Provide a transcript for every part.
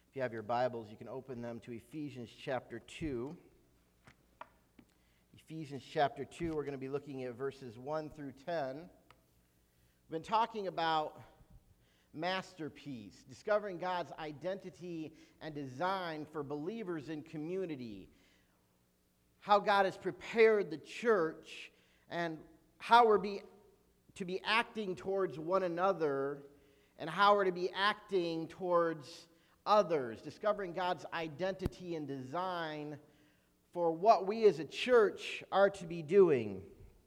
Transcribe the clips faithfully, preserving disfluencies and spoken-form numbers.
If you have your Bibles, you can open them to Ephesians chapter two. Ephesians chapter two, we're going to be looking at verses one through ten. We've been talking about masterpiece, discovering God's identity and design for believers in community, how God has prepared the church, and how we're be, to be acting towards one another, and how we're to be acting towards others, discovering God's identity and design for what we as a church are to be doing.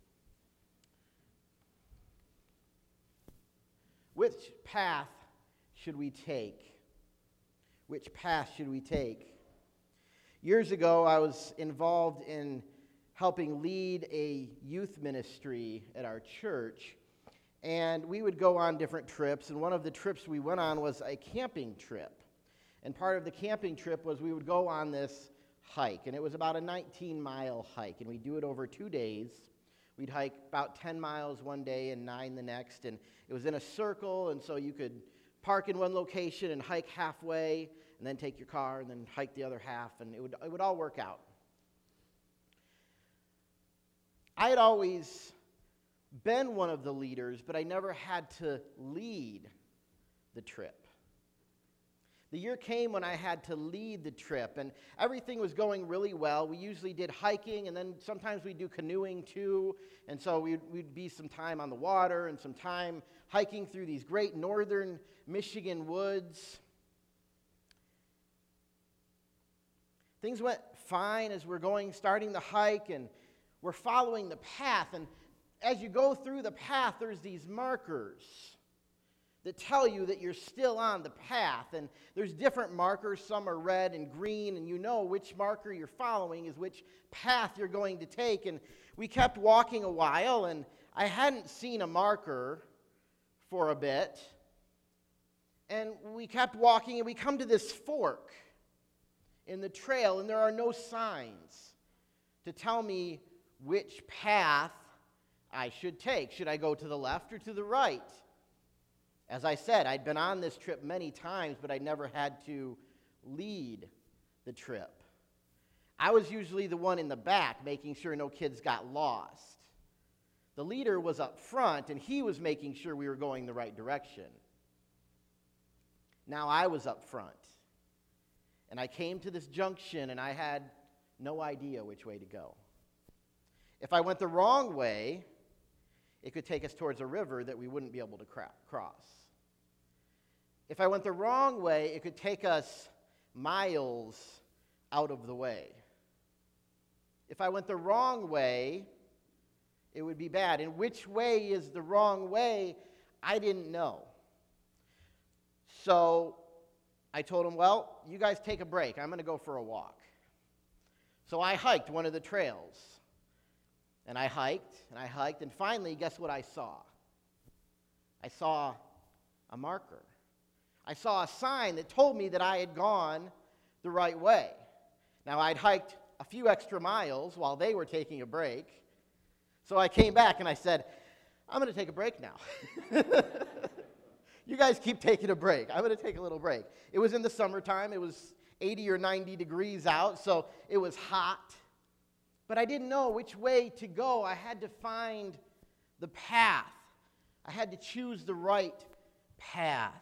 Which path should we take? Which path should we take? Years ago, I was involved in helping lead a youth ministry at our church, and we would go on different trips, and one of the trips we went on was a camping trip. And part of the camping trip was we would go on this hike, and it was about a nineteen-mile hike, and we'd do it over two days. We'd hike about ten miles one day and nine the next, and it was in a circle, and so you could park in one location and hike halfway, and then take your car and then hike the other half, and it would, it would all work out. I had always been one of the leaders, but I never had to lead the trip. The year came when I had to lead the trip, and everything was going really well. We usually did hiking, and then sometimes we'd do canoeing too, and so we'd, we'd be some time on the water and some time hiking through these great northern Michigan woods. Things went fine as we're going, starting the hike, and we're following the path, and as you go through the path, there's these markers that tell you that you're still on the path. And there's different markers. Some are red and green, and you know which marker you're following is which path you're going to take. And we kept walking a while, and I hadn't seen a marker for a bit. And we kept walking, and we come to this fork in the trail, and there are no signs to tell me which path I should take. Should I go to the left or to the right? As I said, I'd been on this trip many times, but I never had to lead the trip. I was usually the one in the back, making sure no kids got lost. The leader was up front, and he was making sure we were going the right direction. Now I was up front, and I came to this junction, and I had no idea which way to go. If I went the wrong way, it could take us towards a river that we wouldn't be able to cra- cross. If I went the wrong way, it could take us miles out of the way. If I went the wrong way, it would be bad. And which way is the wrong way? I didn't know. So I told him, well, you guys take a break. I'm going to go for a walk. So I hiked one of the trails. And I hiked, and I hiked, and finally, guess what I saw? I saw a marker. I saw a sign that told me that I had gone the right way. Now, I'd hiked a few extra miles while they were taking a break. So I came back and I said, I'm going to take a break now. You guys keep taking a break. I'm going to take a little break. It was in the summertime. It was eighty or ninety degrees out, so it was hot. But I didn't know which way to go. I had to find the path. I had to choose the right path.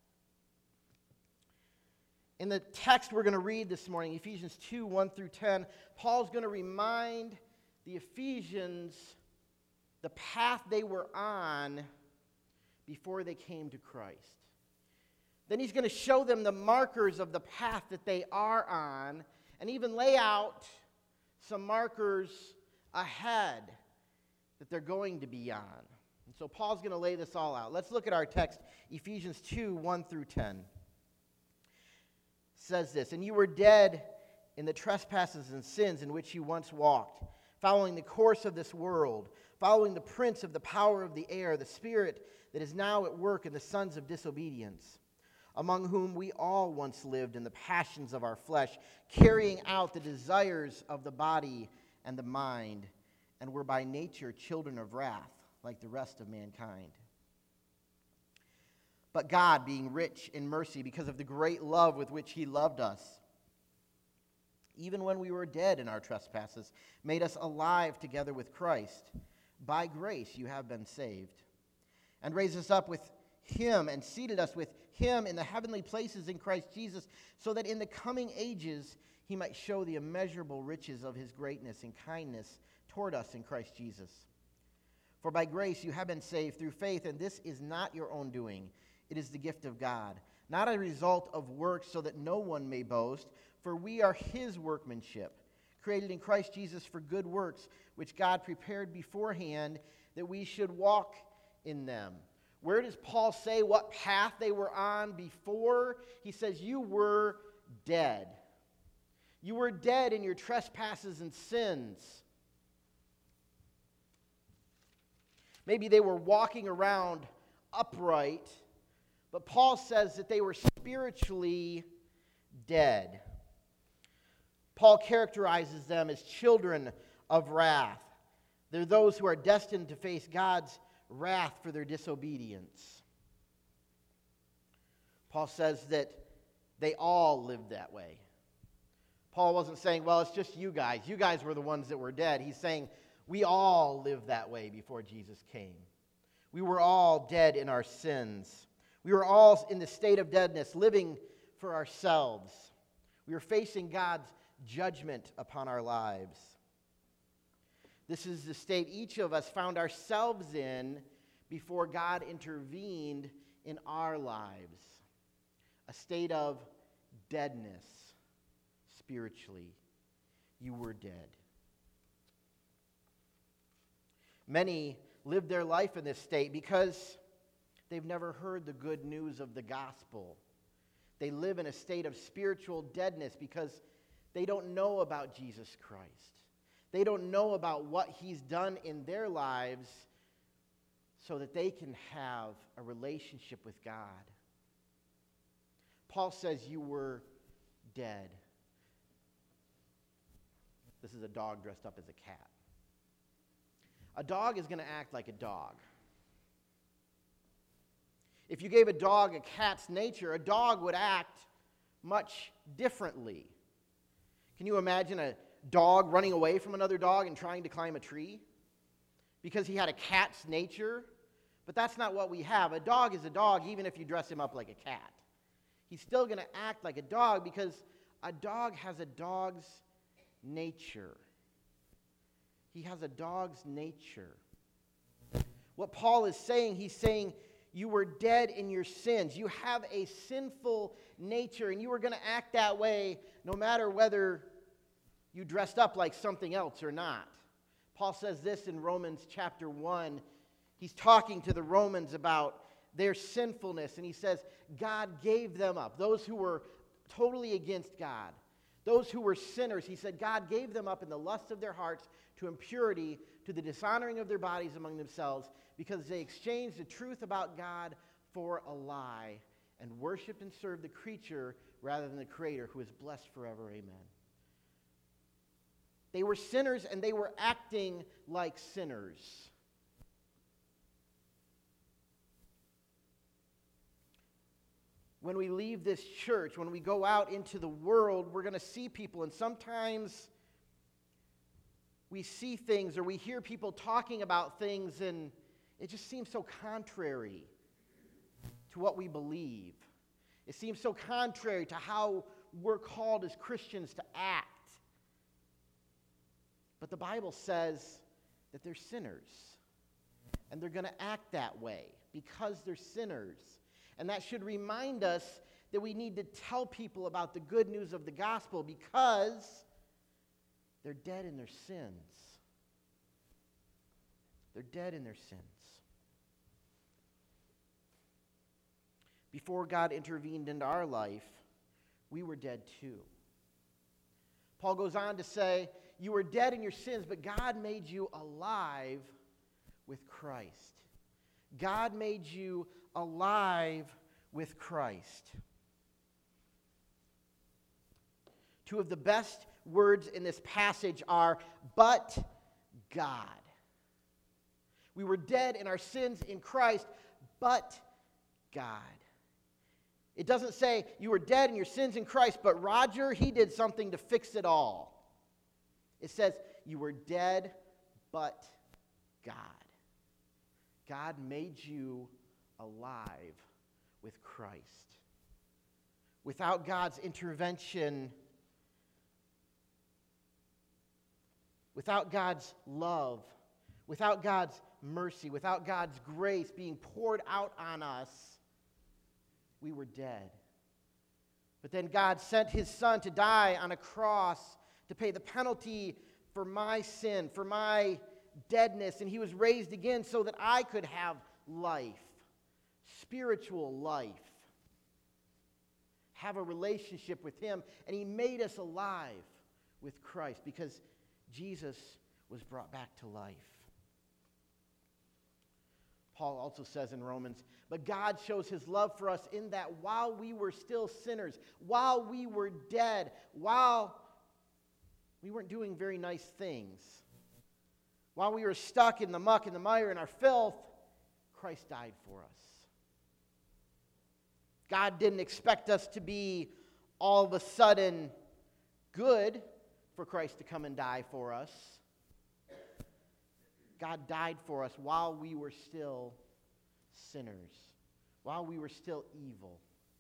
In the text we're going to read this morning, Ephesians two, one through ten, Paul's going to remind the Ephesians the path they were on before they came to Christ. Then he's going to show them the markers of the path that they are on, and even lay out some markers ahead that they're going to be on. And so Paul's going to lay this all out. Let's look at our text, Ephesians two, one through ten. It says this, and you were dead in the trespasses and sins in which you once walked, following the course of this world, following the prince of the power of the air, the spirit that is now at work in the sons of disobedience, among whom we all once lived in the passions of our flesh, carrying out the desires of the body and the mind, and were by nature children of wrath, like the rest of mankind. But God, being rich in mercy because of the great love with which he loved us, even when we were dead in our trespasses, made us alive together with Christ. By grace you have been saved, and raised us up with him and seated us with him in the heavenly places in Christ Jesus, so that in the coming ages he might show the immeasurable riches of his greatness and kindness toward us in Christ Jesus. For by grace you have been saved through faith, and this is not your own doing. It is the gift of God, not a result of works, so that no one may boast. For we are his workmanship, created in Christ Jesus for good works, which God prepared beforehand that we should walk in them. Where does Paul say what path they were on before? He says, you were dead. You were dead in your trespasses and sins. Maybe they were walking around upright, but Paul says that they were spiritually dead. Paul characterizes them as children of wrath. They're those who are destined to face God's wrath for their disobedience. Paul says that they all lived that way. Paul wasn't saying, well, it's just you guys. You guys were the ones that were dead. He's saying, we all lived that way before Jesus came. We were all dead in our sins. We were all in the state of deadness, living for ourselves. We were facing God's judgment upon our lives. This is the state each of us found ourselves in before God intervened in our lives. A state of deadness spiritually. You were dead. Many live their life in this state because they've never heard the good news of the gospel. They live in a state of spiritual deadness because they don't know about Jesus Christ. They don't know about what he's done in their lives so that they can have a relationship with God. Paul says you were dead. This is a dog dressed up as a cat. A dog is going to act like a dog. If you gave a dog a cat's nature, a dog would act much differently. Can you imagine a dog running away from another dog and trying to climb a tree? Because he had a cat's nature? But that's not what we have. A dog is a dog even if you dress him up like a cat. He's still going to act like a dog because a dog has a dog's nature. He has a dog's nature. What Paul is saying, he's saying, you were dead in your sins. You have a sinful nature, and you were going to act that way no matter whether you dressed up like something else or not. Paul says this in Romans chapter one. He's talking to the Romans about their sinfulness, and he says, God gave them up. Those who were totally against God, those who were sinners, he said, God gave them up in the lust of their hearts to impurity, to the dishonoring of their bodies among themselves, because they exchanged the truth about God for a lie and worshiped and served the creature rather than the Creator, who is blessed forever. Amen. They were sinners, and they were acting like sinners. When we leave this church, when we go out into the world, we're going to see people, and sometimes we see things or we hear people talking about things, and it just seems so contrary to what we believe. It seems so contrary to how we're called as Christians to act. But the Bible says that they're sinners, and they're going to act that way because they're sinners. And that should remind us that we need to tell people about the good news of the gospel because they're dead in their sins. They're dead in their sins. Before God intervened into our life, we were dead too. Paul goes on to say, you were dead in your sins, but God made you alive with Christ. God made you alive with Christ. Two of the best words in this passage are, but God. We were dead in our sins in Christ, but God. It doesn't say you were dead in your sins in Christ, but Roger, he did something to fix it all. It says you were dead, but God. God made you alive with Christ. Without God's intervention, without God's love, without God's mercy, without God's grace being poured out on us, we were dead. But then God sent his Son to die on a cross to pay the penalty for my sin, for my deadness, and he was raised again so that I could have life, spiritual life, have a relationship with him, and he made us alive with Christ because Jesus was brought back to life. Paul also says in Romans, but God shows his love for us in that while we were still sinners, while we were dead, while we weren't doing very nice things, while we were stuck in the muck and the mire and our filth, Christ died for us. God didn't expect us to be all of a sudden good for Christ to come and die for us. God died for us while we were still sinners, while we were still evil.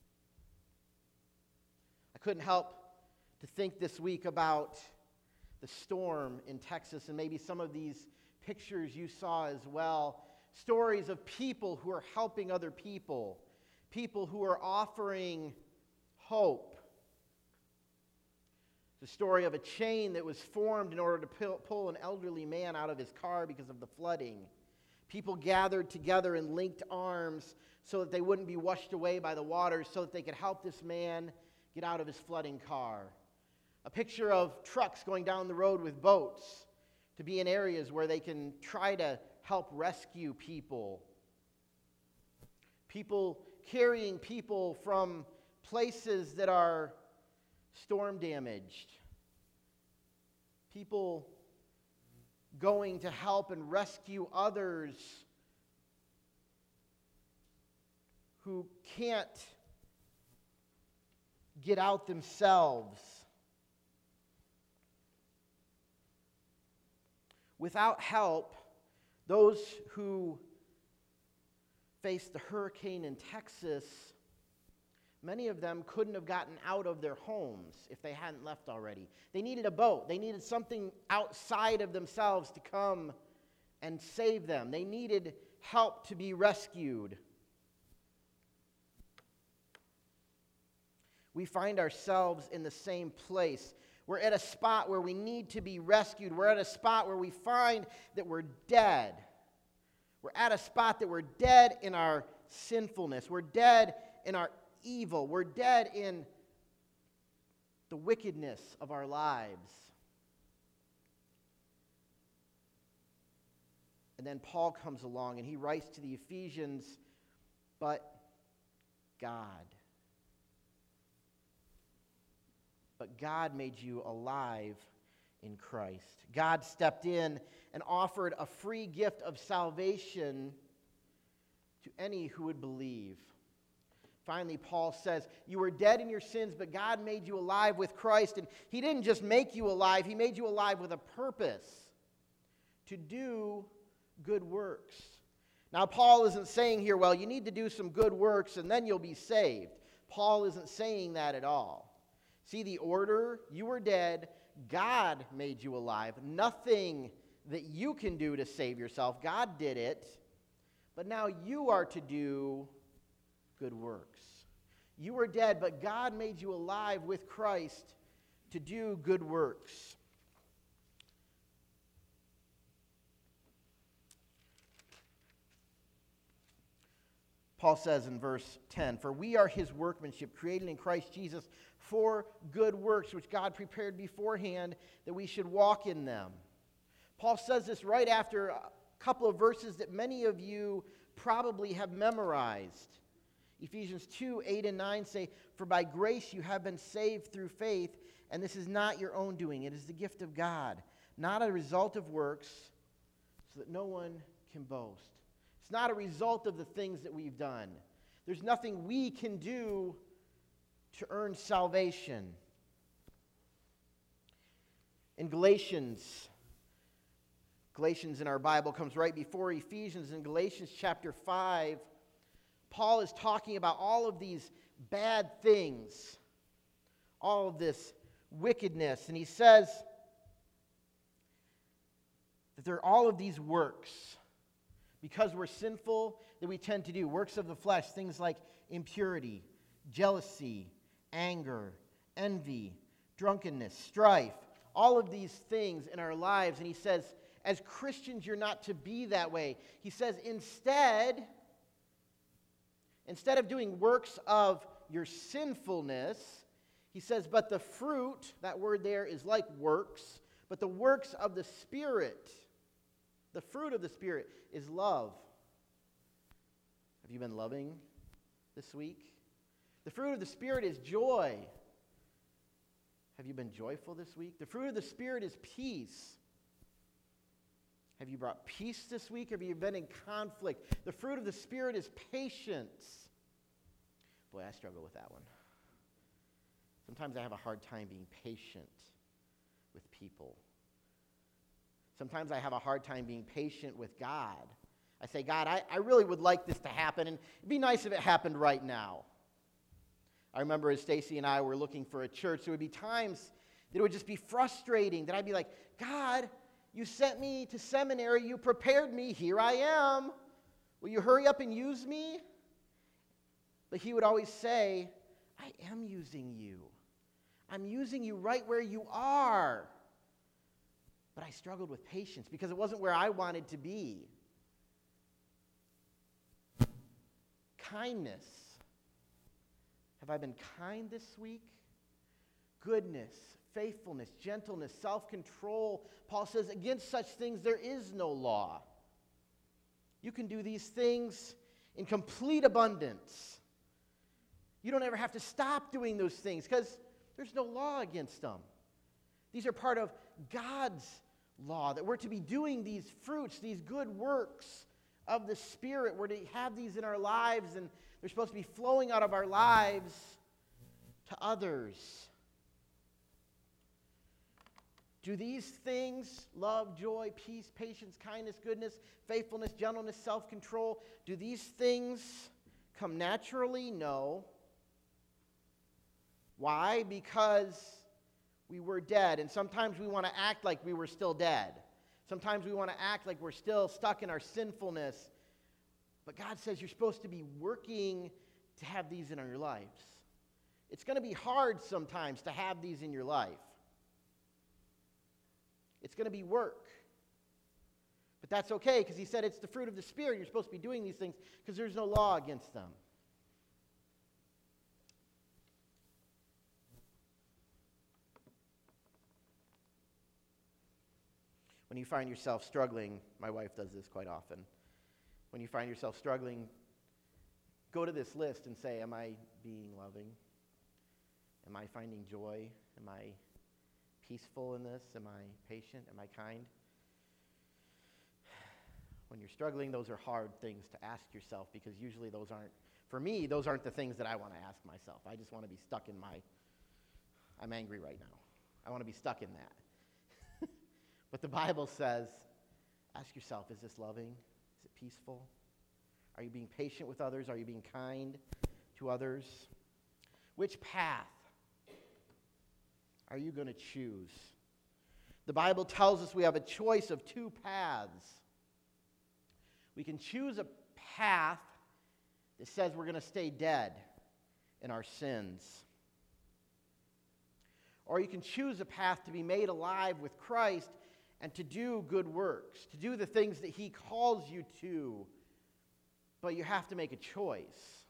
I couldn't help to think this week about the storm in Texas and maybe some of these pictures you saw as well. Stories of people who are helping other people, people who are offering hope. The story of a chain that was formed in order to pull an elderly man out of his car because of the flooding. People gathered together and linked arms so that they wouldn't be washed away by the waters, so that they could help this man get out of his flooding car. A picture of trucks going down the road with boats to be in areas where they can try to help rescue people. People carrying people from places that are storm damaged. People going to help and rescue others who can't get out themselves. Without help, those who faced the hurricane in Texas, many of them couldn't have gotten out of their homes if they hadn't left already. They needed a boat. They needed something outside of themselves to come and save them. They needed help to be rescued. We find ourselves in the same place. We're at a spot where we need to be rescued. We're at a spot where we find that we're dead. We're at a spot that we're dead in our sinfulness. We're dead in our evil. We're dead in the wickedness of our lives. And then Paul comes along and he writes to the Ephesians, but God. But God made you alive in Christ. God stepped in and offered a free gift of salvation to any who would believe. Finally, Paul says, you were dead in your sins, but God made you alive with Christ. And he didn't just make you alive, he made you alive with a purpose to do good works. Now, Paul isn't saying here, well, you need to do some good works and then you'll be saved. Paul isn't saying that at all. See the order? You were dead. God made you alive. Nothing that you can do to save yourself. God did it. But now you are to do good works. You were dead, but God made you alive with Christ to do good works. Paul says in verse ten, for we are his workmanship, created in Christ Jesus for good works, which God prepared beforehand that we should walk in them. Paul says this right after a couple of verses that many of you probably have memorized. Ephesians two, eight and nine say, for by grace you have been saved through faith, and this is not your own doing. It is the gift of God, not a result of works, so that no one can boast. It's not a result of the things that we've done. There's nothing we can do to earn salvation. In Galatians, Galatians in our Bible comes right before Ephesians. In Galatians chapter five, Paul is talking about all of these bad things, all of this wickedness, and he says that there are all of these works. Because we're sinful, that we tend to do works of the flesh, things like impurity, jealousy, anger, envy, drunkenness, strife, all of these things in our lives. And he says, as Christians, you're not to be that way. He says, instead, instead of doing works of your sinfulness, he says, but the fruit, that word there is like works, but the works of the Spirit, the fruit of the Spirit is love. Have you been loving this week? The fruit of the Spirit is joy. Have you been joyful this week? The fruit of the Spirit is peace. Have you brought peace this week? Or have you been in conflict? The fruit of the Spirit is patience. Boy, I struggle with that one. Sometimes I have a hard time being patient with people. Sometimes I have a hard time being patient with God. I say, God, I, I really would like this to happen, and it'd be nice if it happened right now. I remember as Stacy and I were looking for a church, there would be times that it would just be frustrating, that I'd be like, God, you sent me to seminary, you prepared me, here I am. Will you hurry up and use me? But he would always say, I am using you. I'm using you right where you are. But I struggled with patience because it wasn't where I wanted to be. Kindness. Have I been kind this week? Goodness, faithfulness, gentleness, self-control. Paul says, against such things there is no law. You can do these things in complete abundance. You don't ever have to stop doing those things because there's no law against them. These are part of God's law, that we're to be doing these fruits, these good works of the Spirit. We're to have these in our lives, and they're supposed to be flowing out of our lives to others. Do these things, love, joy, peace, patience, kindness, goodness, faithfulness, gentleness, self-control, do these things come naturally? No. Why? Because we were dead, and sometimes we want to act like we were still dead. Sometimes we want to act like we're still stuck in our sinfulness. But God says you're supposed to be working to have these in your lives. It's going to be hard sometimes to have these in your life. It's going to be work. But that's okay, because he said it's the fruit of the Spirit. You're supposed to be doing these things because there's no law against them. When you find yourself struggling, my wife does this quite often. When you find yourself struggling, go to this list and say, am I being loving? Am I finding joy? Am I peaceful in this? Am I patient? Am I kind? When you're struggling, those are hard things to ask yourself, because usually those aren't, for me, those aren't the things that I want to ask myself. I just want to be stuck in my, I'm angry right now. I want to be stuck in that. But the Bible says, ask yourself, is this loving? Is it peaceful? Are you being patient with others? Are you being kind to others? Which path are you going to choose? The Bible tells us we have a choice of two paths. We can choose a path that says we're going to stay dead in our sins. Or you can choose a path to be made alive with Christ and to do good works, to do the things that he calls you to. But you have to make a choice.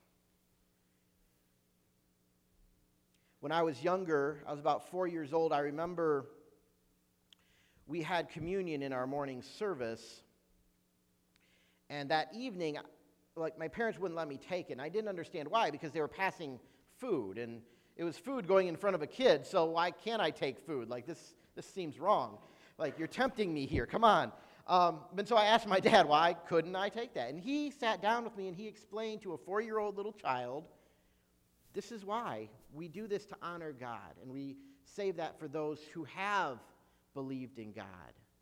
When I was younger, I was about four years old, I remember we had communion in our morning service. And that evening, like, my parents wouldn't let me take it. And I didn't understand why, because they were passing food. And it was food going in front of a kid, so why can't I take food? Like, this, this seems wrong. Like, you're tempting me here. Come on. Um, and so I asked my dad, why couldn't I take that? And he sat down with me and he explained to a four-year-old little child, this is why we do this to honor God, and we save that for those who have believed in God,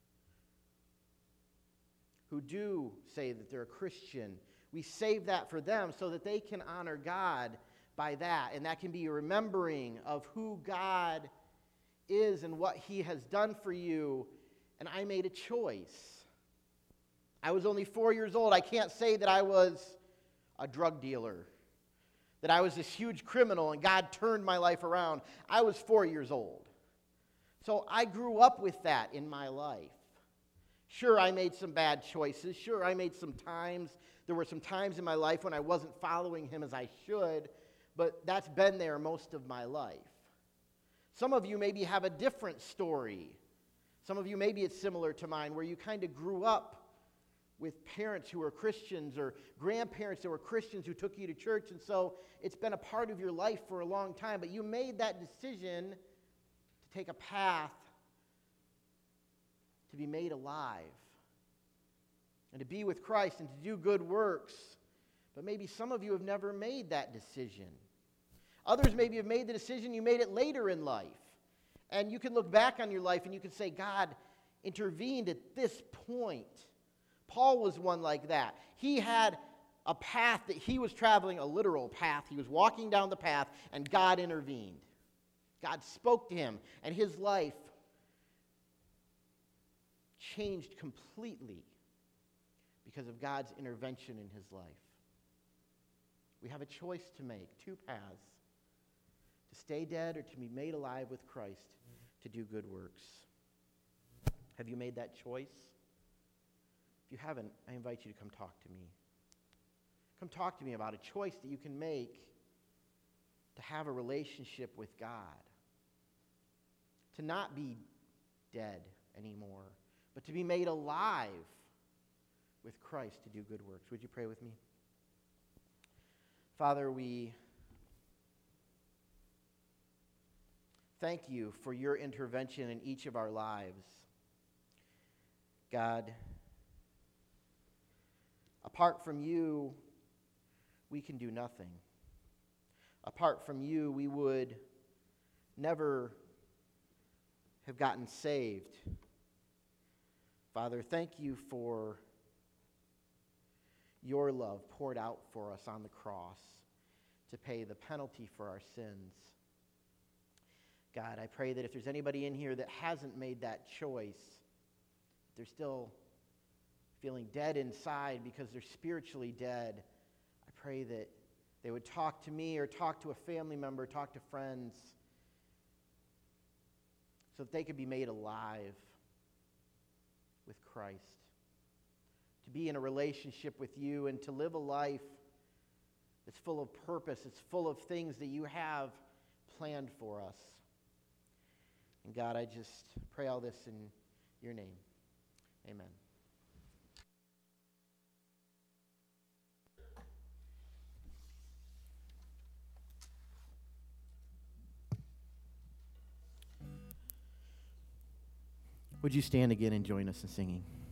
who do say that they're a Christian. We save that for them so that they can honor God by that, and that can be a remembering of who God is and what he has done for you. And I made a choice. I was only four years old. I can't say that I was a drug dealer, that I was this huge criminal and God turned my life around. I was four years old. So I grew up with that in my life. Sure, I made some bad choices. Sure, I made some times. There were some times in my life when I wasn't following him as I should, but that's been there most of my life. Some of you maybe have a different story. Some of you, maybe it's similar to mine, where you kind of grew up with parents who were Christians or grandparents that were Christians who took you to church, and so it's been a part of your life for a long time, but you made that decision to take a path to be made alive and to be with Christ and to do good works. But maybe some of you have never made that decision. Others maybe have made the decision, you made it later in life. And you can look back on your life and you can say, God intervened at this point. Paul was one like that. He had a path that he was traveling, a literal path. He was walking down the path, and God intervened. God spoke to him, and his life changed completely because of God's intervention in his life. We have a choice to make, two paths: to stay dead or to be made alive with Christ, to do good works. Have you made that choice? If you haven't, I invite you to come talk to me. Come talk to me about a choice that you can make to have a relationship with God, to not be dead anymore, but to be made alive with Christ to do good works. Would you pray with me? Father, we thank you for your intervention in each of our lives. God, apart from you, we can do nothing. Apart from you, we would never have gotten saved. Father, thank you for your love poured out for us on the cross to pay the penalty for our sins. God, I pray that if there's anybody in here that hasn't made that choice, they're still feeling dead inside because they're spiritually dead, I pray that they would talk to me or talk to a family member, talk to friends, so that they could be made alive with Christ, to be in a relationship with you and to live a life that's full of purpose, it's full of things that you have planned for us. And God, I just pray all this in your name. Amen. Would you stand again and join us in singing?